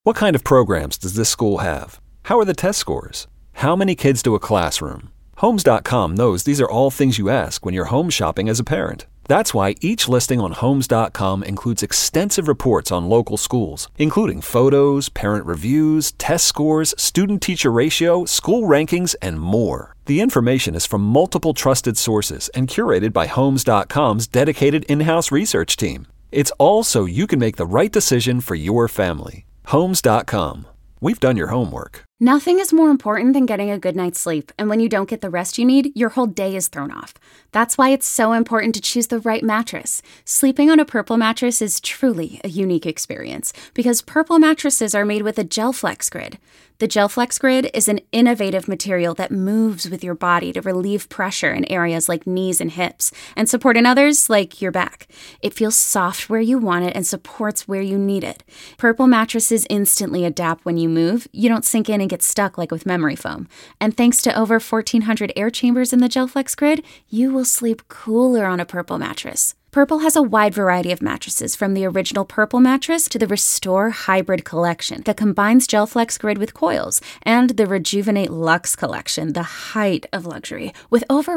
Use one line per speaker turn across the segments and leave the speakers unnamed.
What kind of programs does this school have? How are the test scores? How many kids do a classroom? Homes.com knows these are all things you ask when you're home shopping as a parent. That's why each listing on Homes.com includes extensive reports on local schools, including photos, parent reviews, test scores, student-teacher ratio, school rankings, and more. The information is from multiple trusted sources and curated by Homes.com's dedicated in-house research team. It's all so you can make the right decision for your family. Homes.com. We've done your homework.
Nothing is more important than getting a good night's sleep, and when you don't get the rest you need, your whole day is thrown off. That's why it's so important to choose the right mattress. Sleeping on a Purple mattress is truly a unique experience because Purple mattresses are made with a GelFlex Grid. The GelFlex Grid is an innovative material that moves with your body to relieve pressure in areas like knees and hips and support in others like your back. It feels soft where you want it and supports where you need it. Purple mattresses instantly adapt when you move. You don't sink in and get stuck like with memory foam. And thanks to over 1,400 air chambers in the GelFlex Grid, you will sleep cooler on a Purple mattress. Purple has a wide variety of mattresses, from the original Purple mattress to the Restore Hybrid collection that combines GelFlex Grid with coils, and the Rejuvenate Luxe collection, the height of luxury, with over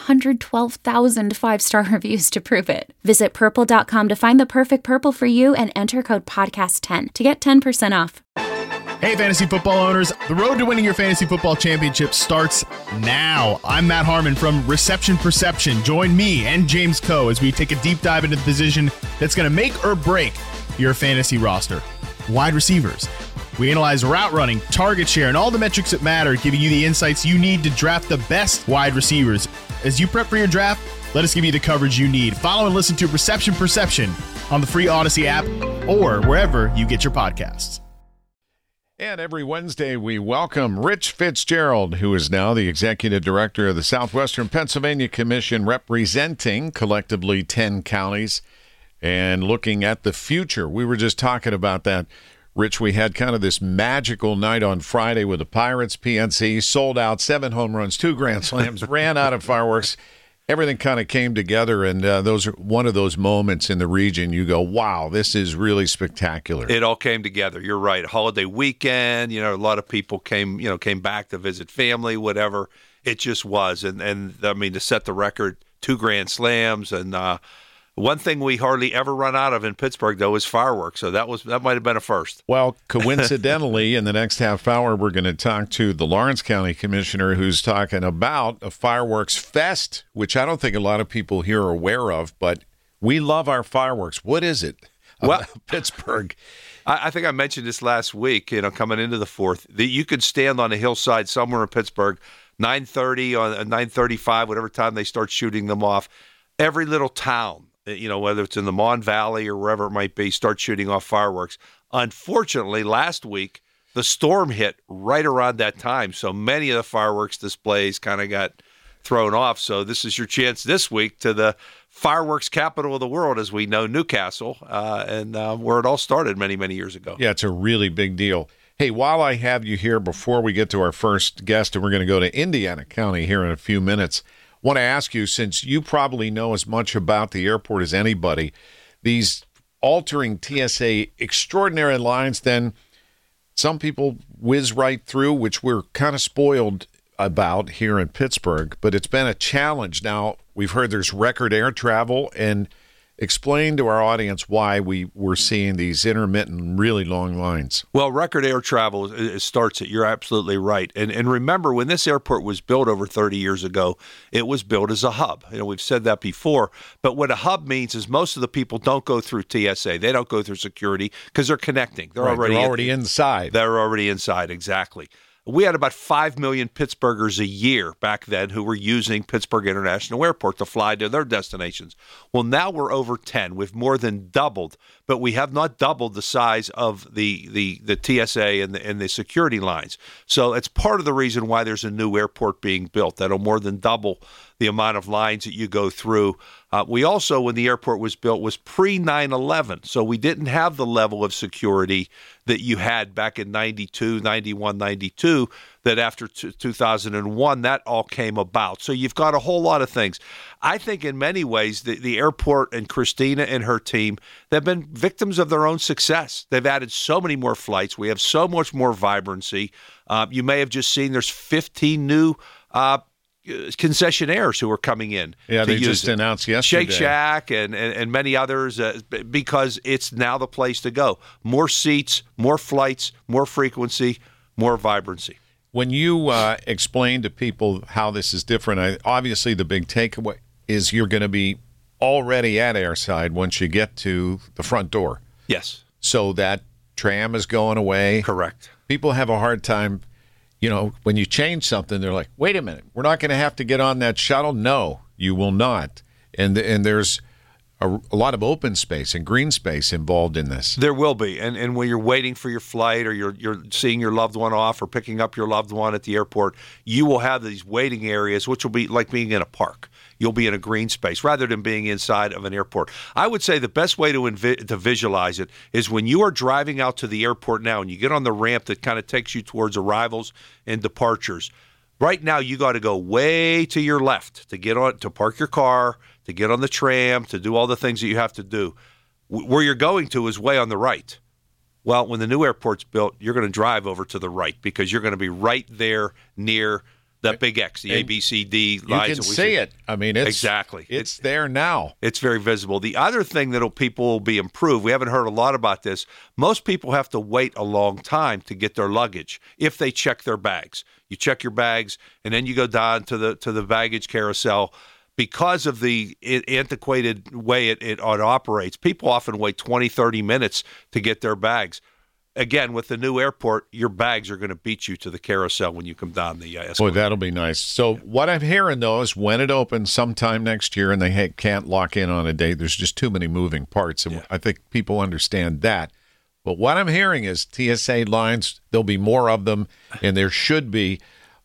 112,000 five-star reviews to prove it. Visit Purple.com to find the perfect Purple for you and enter code PODCAST10 to get 10% off.
Hey, fantasy football owners. The road to winning your fantasy football championship starts now. I'm Matt Harmon from Reception Perception. Join me and James Coe as we take a deep dive into the position that's going to make or break your fantasy roster. Wide receivers. We analyze route running, target share, and all the metrics that matter, giving you the insights you need to draft the best wide receivers. As you prep for your draft, let us give you the coverage you need. Follow and listen to Reception Perception on the free Odyssey app or wherever you get your podcasts.
And every Wednesday, we welcome Rich Fitzgerald, who is now the Executive Director of the Southwestern Pennsylvania Commission, representing collectively 10 counties and looking at the future. We were just talking about that. Rich, we had kind of this magical night on Friday with the Pirates. PNC sold out, 7 home runs, 2 grand slams, ran out of fireworks. Everything kind of came together, and those are one of those moments in the region you go, wow, this is really spectacular.
It all came together. You're right. Holiday weekend, a lot of people came back to visit family, whatever. It just was. And I mean, to set the record, 2 grand slams. And one thing we hardly ever run out of in Pittsburgh, though, is fireworks. So that might have been a first.
Well, coincidentally, in the next half hour, we're going to talk to the Lawrence County Commissioner, who's talking about a fireworks fest, which I don't think a lot of people here are aware of, but we love our fireworks. What is it about Pittsburgh?
I think I mentioned this last week, coming into the 4th, that you could stand on a hillside somewhere in Pittsburgh, 9:30 or 9:35, whatever time they start shooting them off. Every little town, whether it's in the Mon Valley or wherever it might be, start shooting off fireworks. Unfortunately, last week, the storm hit right around that time, so many of the fireworks displays kind of got thrown off. So this is your chance this week to the fireworks capital of the world, as we know, Newcastle, and where it all started many, many years ago.
Yeah, it's a really big deal. Hey, while I have you here, before we get to our first guest, and we're going to go to Indiana County here in a few minutes, want to ask you, since you probably know as much about the airport as anybody, these altering TSA extraordinary lines, then some people whiz right through, which we're kind of spoiled about here in Pittsburgh, but it's been a challenge. Now, we've heard there's record air travel, and explain to our audience why we're seeing these intermittent, really long lines.
Well, record air travel starts it. You're absolutely right. And remember, when this airport was built over 30 years ago, it was built as a hub. We've said that before. But what a hub means is most of the people don't go through TSA. They don't go through security because they're connecting. They're already
inside.
They're already inside, exactly. We had about 5 million Pittsburghers a year back then who were using Pittsburgh International Airport to fly to their destinations. Well, now we're over 10. We've more than doubled, but we have not doubled the size of the TSA and the security lines. So it's part of the reason why there's a new airport being built that'll more than double the amount of lines that you go through. We also, when the airport was built, was pre-9/11, so we didn't have the level of security that you had back in 92, 91, 92, that after 2001, that all came about. So you've got a whole lot of things. I think in many ways, the airport and Christina and her team, they've been victims of their own success. They've added so many more flights. We have so much more vibrancy. You may have just seen there's 15 new concessionaires who are coming in.
Yeah, they just announced yesterday.
Shake Shack and many others because it's now the place to go. More seats, more flights, more frequency, more vibrancy.
When you explain to people how this is different, obviously the big takeaway is you're going to be already at airside once you get to the front door.
Yes.
So that tram is going away.
Correct.
People have a hard time, when you change something, they're like, wait a minute, we're not going to have to get on that shuttle? No, you will not. And there's a lot of open space and green space involved in this.
There will be. And when you're waiting for your flight or you're seeing your loved one off or picking up your loved one at the airport, you will have these waiting areas, which will be like being in a park. You'll be in a green space rather than being inside of an airport. I would say the best way to visualize it is when you are driving out to the airport now and you get on the ramp that kind of takes you towards arrivals and departures. Right now, you got to go way to your left to park your car, to get on the tram, to do all the things that you have to do. Where you're going to is way on the right. Well, when the new airport's built, you're going to drive over to the right because you're going to be right there near that big X, the ABCD lines.
You can see it. I mean,
exactly.
It's there now.
It's very visible. The other thing that people will be improved, we haven't heard a lot about this, most people have to wait a long time to get their luggage if they check their bags. You check your bags, and then you go down to the baggage carousel. Because of the antiquated way it operates, people often wait 20, 30 minutes to get their bags. Again, with the new airport, your bags are going to beat you to the carousel when you come down the escalator.
Boy, that'll be nice. So what I'm hearing, though, is when it opens sometime next year and they can't lock in on a date, there's just too many moving parts. And I think people understand that. But what I'm hearing is TSA lines, there'll be more of them, and there should be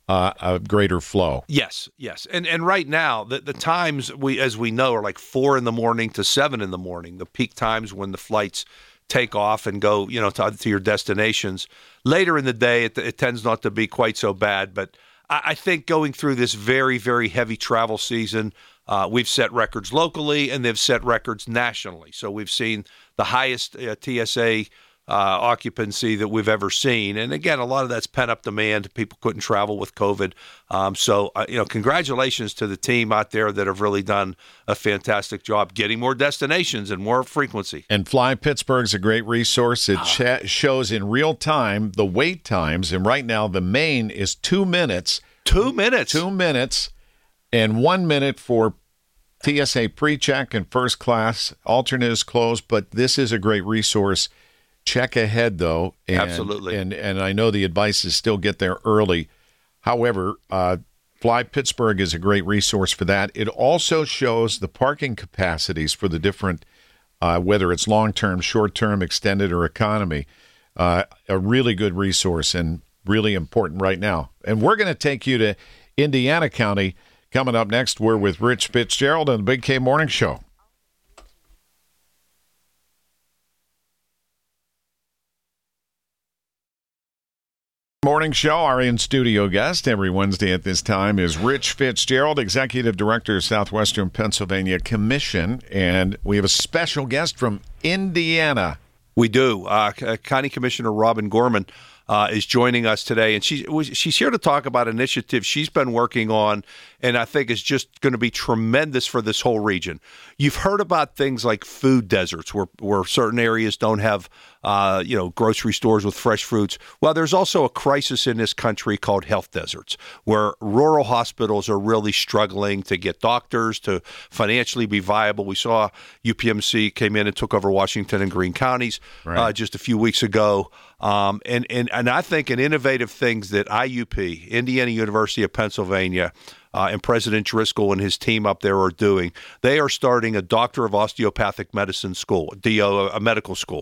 a greater flow.
Yes. And right now, the times, as we know, are like 4 in the morning to 7 in the morning, the peak times when the flights take off and go, to your destinations. Later in the day, it tends not to be quite so bad. But I think going through this very, very heavy travel season, we've set records locally and they've set records nationally. So we've seen the highest TSA occupancy that we've ever seen. And again, a lot of that's pent-up demand. People couldn't travel with COVID. So congratulations to the team out there that have really done a fantastic job getting more destinations and more frequency.
And Fly Pittsburgh's a great resource. It shows in real time the wait times. And right now, the main is 2 minutes.
2 minutes?
2 minutes and 1 minute for TSA pre-check and first class. Alternate is closed, but this is a great resource. Check ahead, though.
Absolutely.
And I know the advice is still get there early. However, Fly Pittsburgh is a great resource for that. It also shows the parking capacities for the different, whether it's long-term, short-term, extended, or economy. A really good resource and really important right now. And we're going to take you to Indiana County. Coming up next, we're with Rich Fitzgerald on the Big K Morning Show. Morning Show. Our in-studio guest every Wednesday at this time is Rich Fitzgerald, Executive Director of Southwestern Pennsylvania Commission, and we have a special guest from Indiana.
We do. County Commissioner Robin Gorman is joining us today, and she's here to talk about an initiative she's been working on, and I think is just going to be tremendous for this whole region. You've heard about things like food deserts, where certain areas don't have grocery stores with fresh fruits. Well, there's also a crisis in this country called health deserts, where rural hospitals are really struggling to get doctors, to financially be viable. We saw UPMC came in and took over Washington and Greene counties just a few weeks ago. And I think an innovative things that IUP, Indiana University of Pennsylvania, and President Driscoll and his team up there are doing. They are starting a Doctor of Osteopathic Medicine school, a medical school.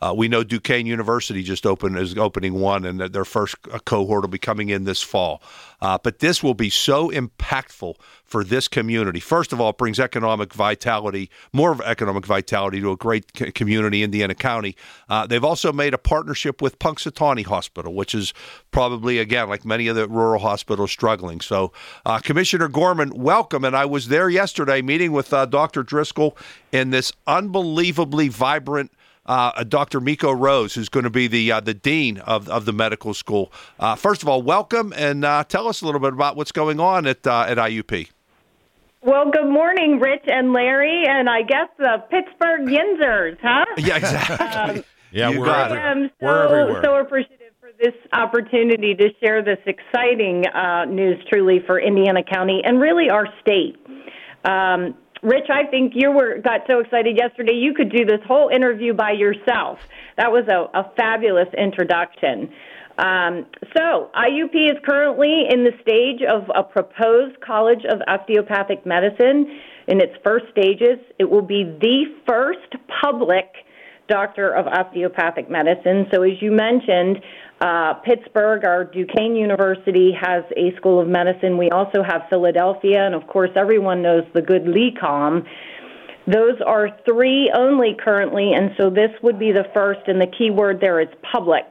We know Duquesne University is opening one, and their first cohort will be coming in this fall. But this will be so impactful for this community. First of all, it brings more economic vitality to a great community, Indiana County. They've also made a partnership with Punxsutawney Hospital, which is probably, again, like many of the rural hospitals, struggling. So, Commissioner Gorman, welcome. And I was there yesterday meeting with Dr. Driscoll in this unbelievably vibrant Dr. Miko Rose, who's going to be the dean of the medical school. First of all, welcome, and tell us a little bit about what's going on at IUP.
Well, good morning, Rich and Larry, and I guess the Pittsburgh Yinzers, huh?
Yeah, exactly.
We're everywhere. So appreciative for this opportunity to share this exciting news, truly, for Indiana County and really our state. Rich, I think you got so excited yesterday you could do this whole interview by yourself. That was a fabulous introduction. So IUP is currently in the stage of a proposed College of Osteopathic Medicine in its first stages. It will be the first public doctor of osteopathic medicine. So as you mentioned, Pittsburgh, our Duquesne University, has a school of medicine. We also have Philadelphia, and of course everyone knows the good LECOM. Those are three only currently, and so this would be the first, and the key word there is public.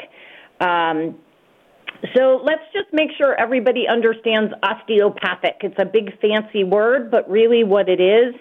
So let's just make sure everybody understands osteopathic. It's a big fancy word, but really what it is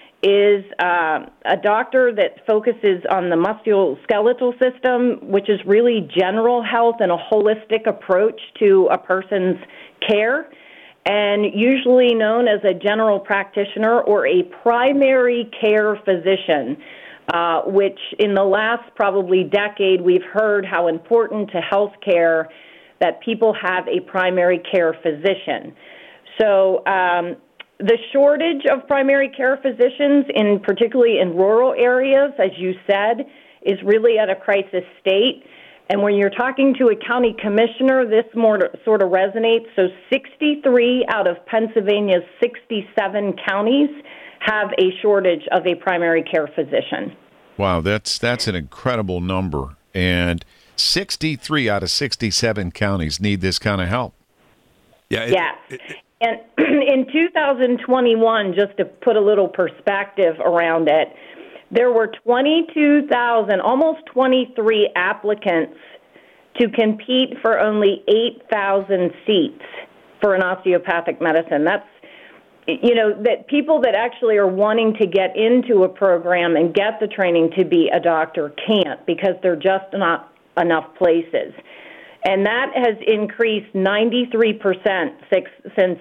a doctor that focuses on the musculoskeletal system, which is really general health and a holistic approach to a person's care, and usually known as a general practitioner or a primary care physician, which in the last probably decade we've heard how important to health care that people have a primary care physician. So the shortage of primary care physicians, particularly in rural areas, as you said, is really at a crisis state. And when you're talking to a county commissioner, this more sort of resonates. So 63 out of Pennsylvania's 67 counties have a shortage of a primary care physician.
Wow, that's an incredible number. And 63 out of 67 counties need this kind of help.
And in 2021, just to put a little perspective around it, there were 22,000, almost 23 applicants to compete for only 8,000 seats for an osteopathic medicine. That's, that people that actually are wanting to get into a program and get the training to be a doctor can't because there are just not enough places. And that has increased 93% since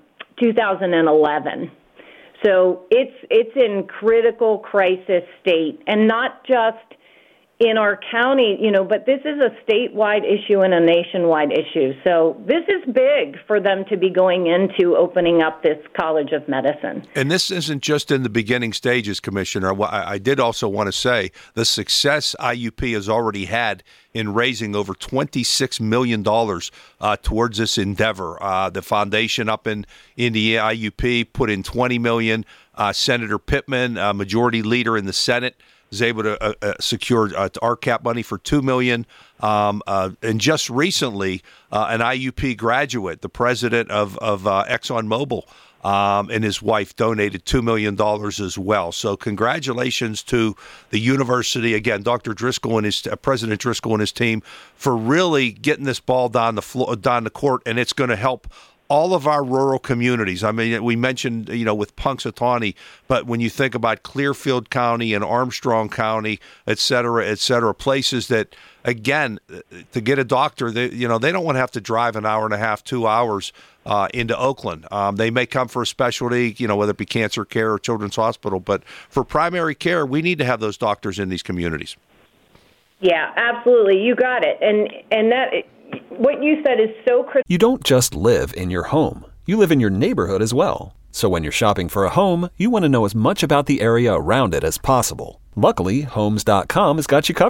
2011. So it's in critical crisis state, and not just in our county, but this is a statewide issue and a nationwide issue. So this is big for them to be going into opening up this College of Medicine.
And this isn't just in the beginning stages, Commissioner. I did also want to say the success IUP has already had in raising over $26 million towards this endeavor. The foundation up in Indiana, IUP, put in $20 million. Senator Pittman, majority leader in the Senate, was able to secure RCAP money for $2 million. And just recently, an IUP graduate, the president of ExxonMobil, and his wife donated $2 million as well. So congratulations to the university, again, Dr. Driscoll and President Driscoll and his team for really getting this ball down the court, and it's going to help all of our rural communities. I mean, we mentioned, with Punxsutawney, but when you think about Clearfield County and Armstrong County, et cetera, places that, again, to get a doctor, they don't want to have to drive an hour and a half, 2 hours into Oakland. They may come for a specialty, whether it be cancer care or children's hospital, but for primary care, we need to have those doctors in these communities.
Yeah, absolutely. You got it. And that what you said is so critical.
You don't just live in your home. You live in your neighborhood as well. So when you're shopping for a home, you want to know as much about the area around it as possible. Luckily, Homes.com has got you covered.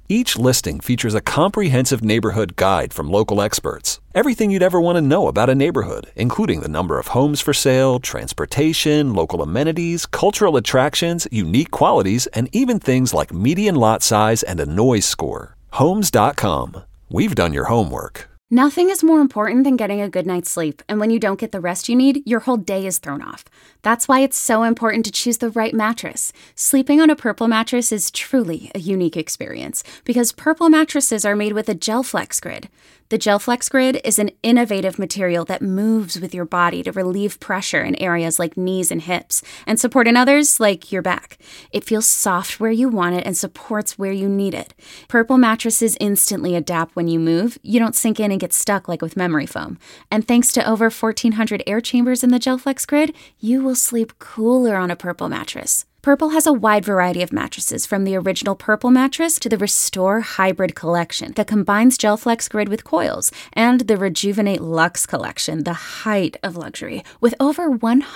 Each listing features a comprehensive neighborhood guide from local experts. Everything you'd ever want to know about a neighborhood, including the number of homes for sale, transportation, local amenities, cultural attractions, unique qualities, and even things like median lot size and a noise score. Homes.com. We've done your homework.
Nothing is more important than getting a good night's sleep, and when you don't get the rest you need, your whole day is thrown off. That's why it's so important to choose the right mattress. Sleeping on a Purple mattress is truly a unique experience because Purple mattresses are made with a GelFlex Grid. The GelFlex Grid is an innovative material that moves with your body to relieve pressure in areas like knees and hips and support in others like your back. It feels soft where you want it and supports where you need it. Purple mattresses instantly adapt when you move. You don't sink in and get stuck like with memory foam. And thanks to over 1,400 air chambers in the GelFlex Grid, you will sleep cooler on a Purple mattress. Purple has a wide variety of mattresses, from the original Purple mattress to the Restore Hybrid collection that combines GelFlex Grid with coils, and the Rejuvenate Luxe collection, the height of luxury, with over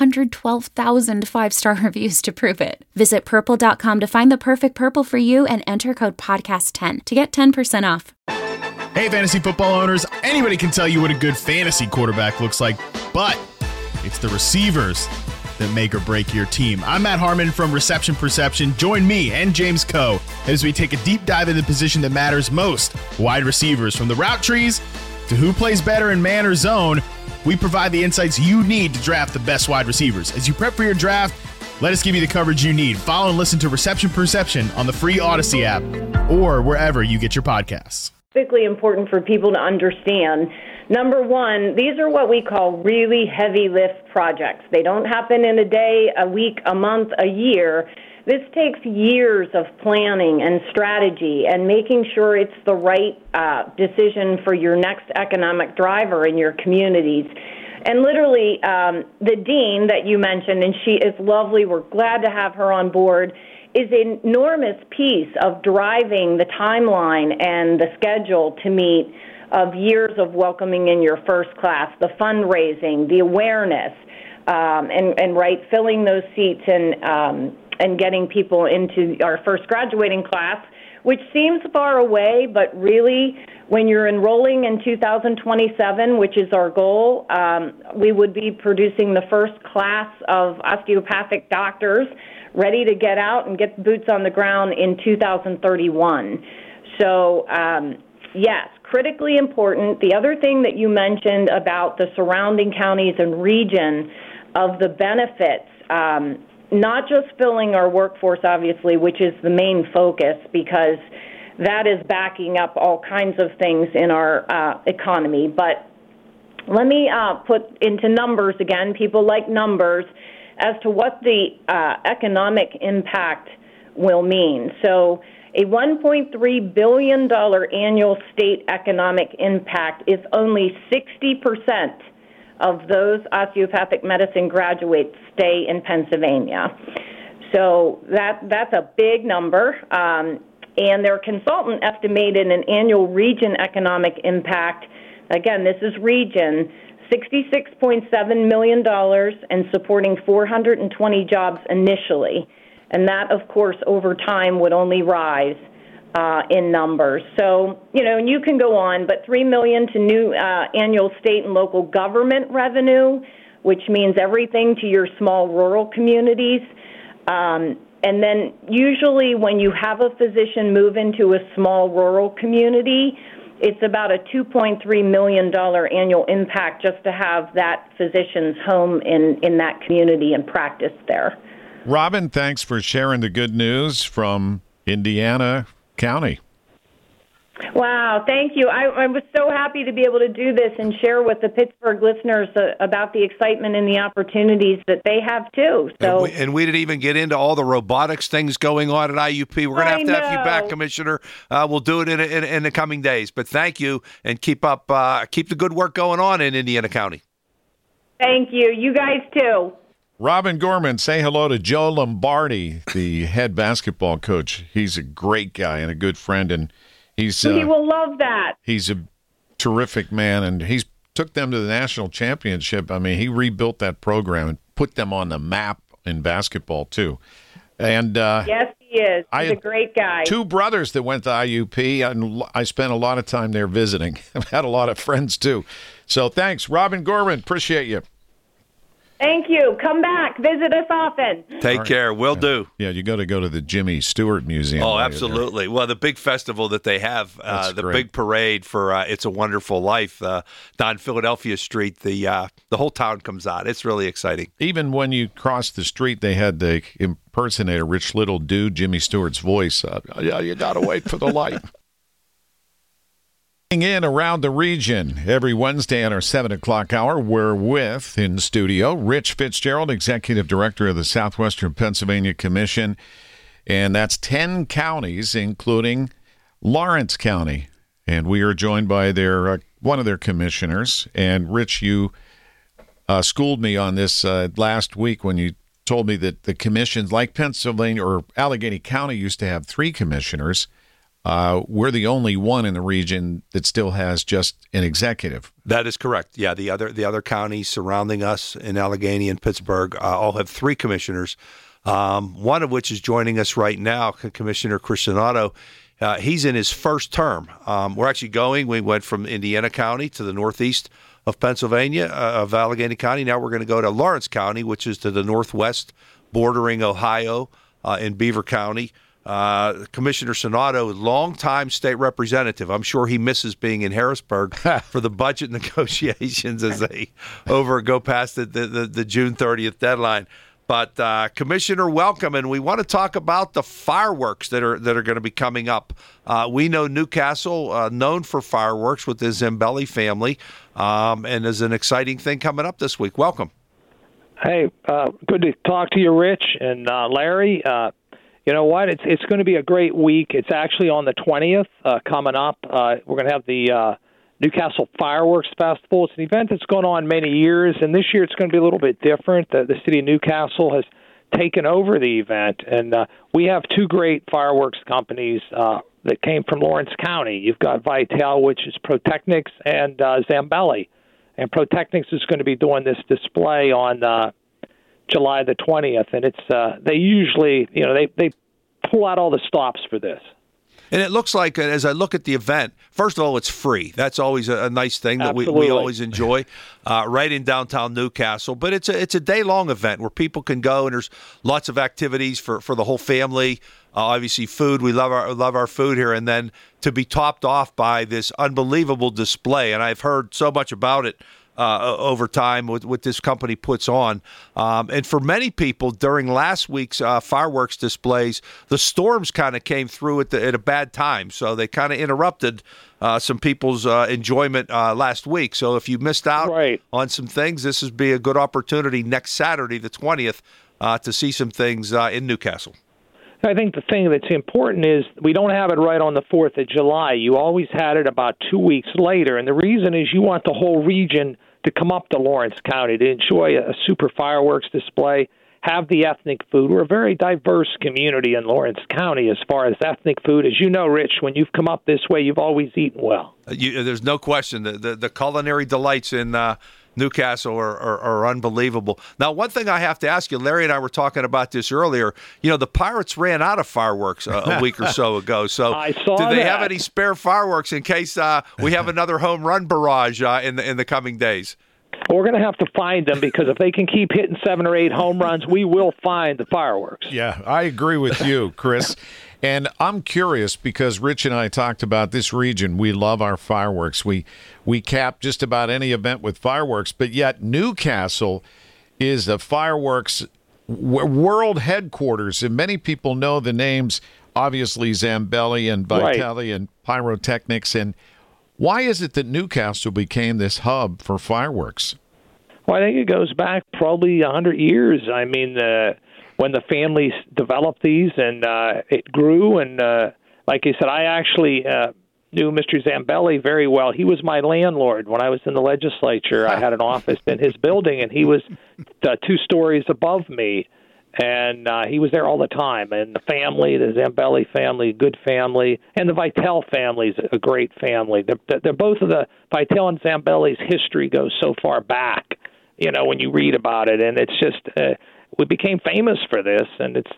112,000 five-star reviews to prove it. Visit Purple.com to find the perfect Purple for you and enter code podcast10 to get 10% off.
Hey, fantasy football owners, anybody can tell you what a good fantasy quarterback looks like, but it's the receivers that make or break your team. I'm Matt Harmon from Reception Perception. Join me and James Coe as we take a deep dive into the position that matters most, wide receivers. From the route trees to who plays better in man or zone, we provide the insights you need to draft the best wide receivers. As you prep for your draft, let us give you the coverage you need. Follow and listen to Reception Perception on the free Odyssey app or wherever you get your podcasts.
Particularly important for people to understand. Number one, these are what we call really heavy lift projects. They don't happen in a day, a week, a month, a year. This takes years of planning and strategy and making sure it's the right decision for your next economic driver in your communities. And literally, the dean that you mentioned, and she is lovely, we're glad to have her on board, is an enormous piece of driving the timeline and the schedule to meet of years of welcoming in your first class, the fundraising, the awareness, and right, filling those seats and getting people into our first graduating class, which seems far away, but really, when you're enrolling in 2027, which is our goal, we would be producing the first class of osteopathic doctors ready to get out and get boots on the ground in 2031. So, yes, critically important. The other thing that you mentioned about the surrounding counties and region of the benefits, not just filling our workforce, obviously, which is the main focus, because that is backing up all kinds of things in our economy. But let me put into numbers again. People like numbers as to what the economic impact will mean. So a $1.3 billion annual state economic impact is only 60% of those osteopathic medicine graduates stay in Pennsylvania. So that's a big number. And their consultant estimated an annual region economic impact, again, this is region, $66.7 million and supporting 420 jobs initially. And that, of course, over time would only rise in numbers. So, and you can go on, but $3 million to new annual state and local government revenue, which means everything to your small rural communities. And then usually when you have a physician move into a small rural community, it's about a $2.3 million annual impact just to have that physician's home in that community and practice there.
Robin, thanks for sharing the good news from Indiana County.
Wow, thank you. I was so happy to be able to do this and share with the Pittsburgh listeners about the excitement and the opportunities that they have, too. So,
and we didn't even get into all the robotics things going on at IUP. We're going to have you back, Commissioner. We'll do it in the coming days. But thank you, and keep the good work going on in Indiana County.
Thank you. You guys, too.
Robin Gorman, say hello to Joe Lombardi, the head basketball coach. He's a great guy and a good friend, and he will
love that.
He's a terrific man, and he's took them to the national championship. I mean, he rebuilt that program and put them on the map in basketball, too. And
yes, he He is.
I
He's a
had
great guy.
two brothers that went to IUP, and I spent a lot of time there visiting. I've had a lot of friends, too. So thanks, Robin Gorman. Appreciate you.
Thank you. Come back. Visit us often.
Take care. Will do.
Yeah, you got to go to the Jimmy Stewart Museum.
Oh, absolutely. Well, the big festival that they have, the
great.
big parade for It's a Wonderful Life down Philadelphia Street, the whole town comes out. It's really exciting.
Even when you cross the street, they had the impersonator, Rich Little, do Jimmy Stewart's voice. Yeah, you got to wait for the light. In around the region every Wednesday at our 7 o'clock hour, we're with in studio Rich Fitzgerald, Executive Director of the Southwestern Pennsylvania Commission, and that's 10 counties, including Lawrence County. And we are joined by their one of their commissioners. And Rich, you schooled me on this last week when you told me that the commissions, like Pennsylvania or Allegheny County, used to have 3 commissioners. We're the only one in the region that still has just an executive.
That is correct. Yeah, the other counties surrounding us in Allegheny and Pittsburgh all have 3 commissioners, one of which is joining us right now, Commissioner Cristianato. He's in his first term. We went from Indiana County to the northeast of Pennsylvania, of Allegheny County. Now we're going to go to Lawrence County, which is to the northwest, bordering Ohio in Beaver County. Commissioner Sonato, longtime state representative. I'm sure he misses being in Harrisburg for the budget negotiations as they go past the June 30th deadline. But Commissioner, welcome, and we want to talk about the fireworks that are going to be coming up. We know Newcastle, known for fireworks with the Zambelli family, and there's an exciting thing coming up this week. Welcome.
Hey, good to talk to you, Rich and Larry. You know what? It's going to be a great week. It's actually on the 20th coming up. We're going to have the Newcastle Fireworks Festival. It's an event that's gone on many years, and this year it's going to be a little bit different. The city of Newcastle has taken over the event, and we have 2 great fireworks companies that came from Lawrence County. You've got Vital, which is Protechnics, and Zambelli. And Protechnics is going to be doing this display on July the 20th, and it's they usually, they pull out all the stops for this.
And it looks like, as I look at the event, first of all, it's free. That's always a nice thing that we always enjoy, right in downtown Newcastle. But it's a day-long event where people can go, and there's lots of activities for the whole family. Obviously, food. We love our food here, and then to be topped off by this unbelievable display. And I've heard so much about it over time what this company puts on. And for many people during last week's fireworks displays, the storms kind of came through at a bad time. So they kind of interrupted some people's enjoyment last week. So if you missed out on some things, this would be a good opportunity next Saturday, the 20th, to see some things in Newcastle.
I think the thing that's important is we don't have it right on the 4th of July. You always had it about 2 weeks later, and the reason is you want the whole region to come up to Lawrence County to enjoy a super fireworks display, have the ethnic food. We're a very diverse community in Lawrence County as far as ethnic food. As you know, Rich, when you've come up this way, you've always eaten well.
There's no question. The culinary delights in Newcastle are unbelievable. Now, one thing I have to ask you, Larry and I were talking about this earlier. The Pirates ran out of fireworks a week or so ago. So, do they have any spare fireworks in case we have another home run barrage in the coming days?
We're going to have to find them, because if they can keep hitting 7 or 8 home runs, we will find the fireworks.
Yeah, I agree with you, Chris. And I'm curious because Rich and I talked about this region. We love our fireworks. We cap just about any event with fireworks, but yet Newcastle is a fireworks world headquarters, and many people know the names, obviously Zambelli and Vitali and Pyrotechnics. And why is it that Newcastle became this hub for fireworks?
Well, I think it goes back probably 100 years. I mean, when the families developed these, and it grew, and like I said, I actually knew Mr. Zambelli very well. He was my landlord when I was in the legislature. I had an office in his building, and he was 2 stories above me, and he was there all the time. And the family, the Zambelli family, good family, and the Vitale family is a great family. They're both of the Vitale and Zambelli's history goes so far back, when you read about it, and it's just we became famous for this, and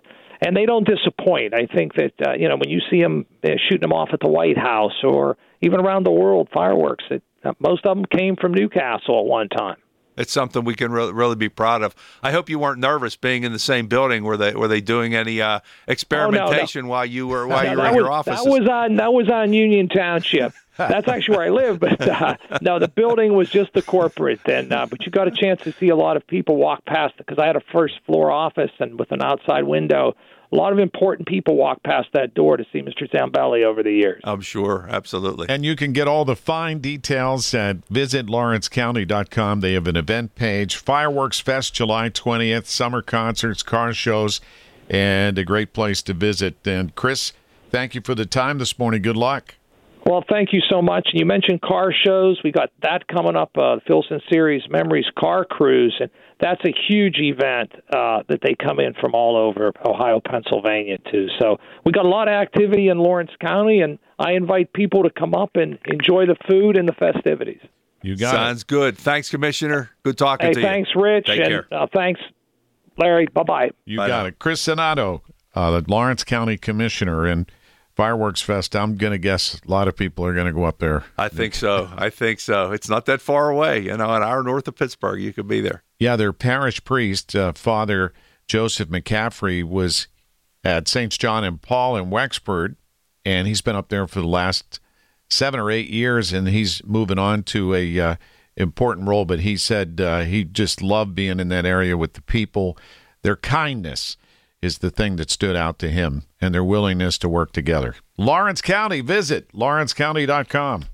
and they don't disappoint. I think that when you see them shooting them off at the White House or even around the world, fireworks, most of them came from Newcastle at one time.
It's something we can really be proud of. I hope you weren't nervous being in the same building. Were they doing any experimentation while you were in your office?
That was on Union Township. That's actually where I live, but no, the building was just the corporate. And but you got a chance to see a lot of people walk past it because I had a first floor office and with an outside window. A lot of important people walk past that door to see Mr. Zambelli over the years.
I'm sure, absolutely.
And you can get all the fine details at visitlawrencecounty.com. They have an event page, Fireworks Fest July 20th, summer concerts, car shows, and a great place to visit. And Chris, thank you for the time this morning. Good luck.
Well, thank you so much. And you mentioned car shows. We got that coming up, Filson Series Memories Car Cruise, and that's a huge event that they come in from all over Ohio, Pennsylvania, too. So we got a lot of activity in Lawrence County, and I invite people to come up and enjoy the food and the festivities.
You got
Sounds good. Thanks, Commissioner. Good talking to you.
Thanks, Rich.
Take care.
Thanks, Larry. Bye-bye.
You got it. Chris Sonato, the Lawrence County Commissioner, and Fireworks Fest, I'm going to guess a lot of people are going to go up there.
I think so. It's not that far away. An hour north of Pittsburgh, you could be there.
Yeah, their parish priest, Father Joseph McCaffrey, was at St. John and Paul in Wexford, and he's been up there for the last 7 or 8 years, and he's moving on to a important role. But he said he just loved being in that area with the people. Their kindness is the thing that stood out to him, and their willingness to work together. Lawrence County, visit lawrencecounty.com.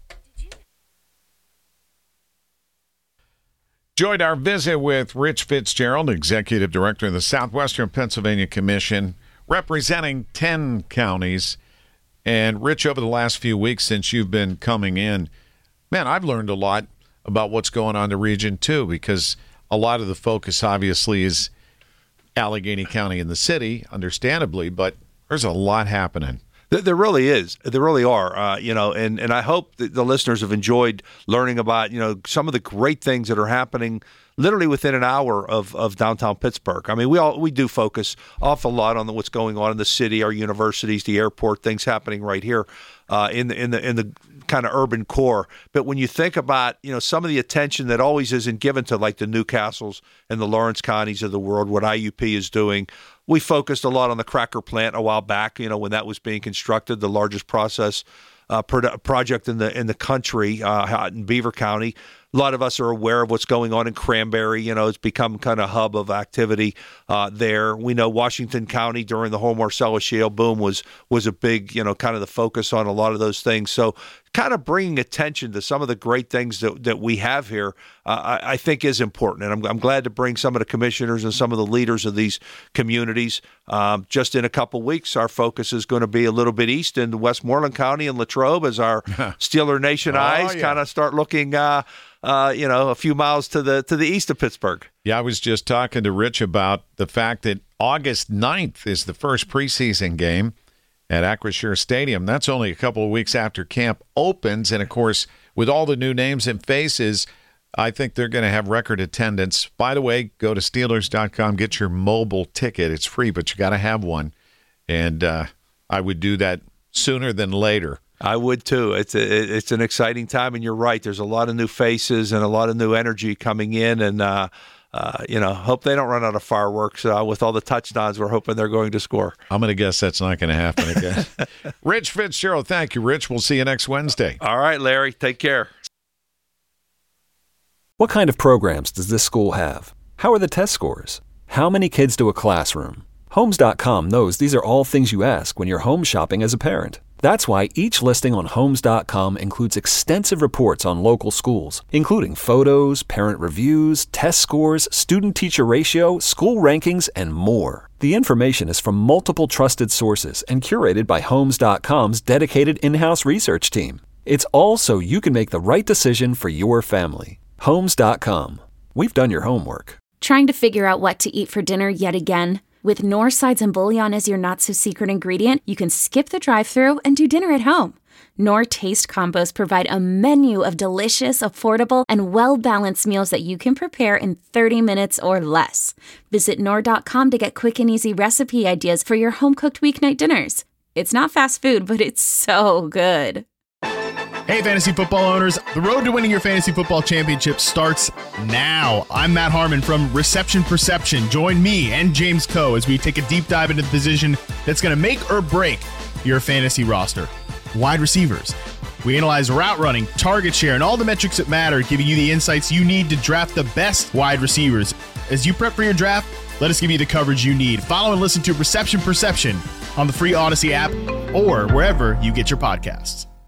Enjoyed our visit with Rich Fitzgerald, Executive Director of the Southwestern Pennsylvania Commission, representing 10 counties. And Rich, over the last few weeks since you've been coming in, man, I've learned a lot about what's going on in the region, too, because a lot of the focus, obviously, is Allegheny County and the city, understandably, but there's a lot happening.
There really is. There really are. And I hope that the listeners have enjoyed learning about, some of the great things that are happening literally within an hour of downtown Pittsburgh. I mean, we do focus awful lot on what's going on in the city, our universities, the airport, things happening right here in the kind of urban core. But when you think about, some of the attention that always isn't given to like the Newcastles and the Lawrence counties of the world, what IUP is doing, we focused a lot on the cracker plant a while back, when that was being constructed, the largest process project in the country out in Beaver County. A lot of us are aware of what's going on in Cranberry. It's become kind of a hub of activity there. We know Washington County during the whole Marcellus Shale boom was a big, kind of the focus on a lot of those things. So kind of bringing attention to some of the great things that we have here, I think is important. And I'm glad to bring some of the commissioners and some of the leaders of these communities. Just in a couple weeks, our focus is going to be a little bit east in Westmoreland County and Latrobe as our Steeler Nation eyes kind of start looking a few miles to the east of Pittsburgh.
Yeah, I was just talking to Rich about the fact that August 9th is the first preseason game at Acrisure Stadium. That's only a couple of weeks after camp opens. And, of course, with all the new names and faces, I think they're going to have record attendance. By the way, go to Steelers.com, get your mobile ticket. It's free, but you got to have one. And I would do that sooner than later.
I would too. It's an exciting time, and you're right. There's a lot of new faces and a lot of new energy coming in, and hope they don't run out of fireworks with all the touchdowns we're hoping they're going to score.
I'm going to guess that's not going to happen again. Rich Fitzgerald, thank you, Rich. We'll see you next Wednesday.
All right, Larry. Take care.
What kind of programs does this school have? How are the test scores? How many kids do a classroom? Homes.com knows these are all things you ask when you're home shopping as a parent. That's why each listing on Homes.com includes extensive reports on local schools, including photos, parent reviews, test scores, student-teacher ratio, school rankings, and more. The information is from multiple trusted sources and curated by Homes.com's dedicated in-house research team. It's all so you can make the right decision for your family. Homes.com. We've done your homework.
Trying to figure out what to eat for dinner yet again? With North Sides and Bouillon as your not-so-secret ingredient, you can skip the drive-thru and do dinner at home. Knorr Taste Combos provide a menu of delicious, affordable, and well-balanced meals that you can prepare in 30 minutes or less. Visit Knorr.com to get quick and easy recipe ideas for your home-cooked weeknight dinners. It's not fast food, but it's so good.
Hey, fantasy football owners, the road to winning your fantasy football championship starts now. I'm Matt Harmon from Reception Perception. Join me and James Coe as we take a deep dive into the position that's going to make or break your fantasy roster. Wide receivers. We analyze route running, target share, and all the metrics that matter, giving you the insights you need to draft the best wide receivers. As you prep for your draft, let us give you the coverage you need. Follow and listen to Reception Perception on the free Odyssey app or wherever you get your podcasts.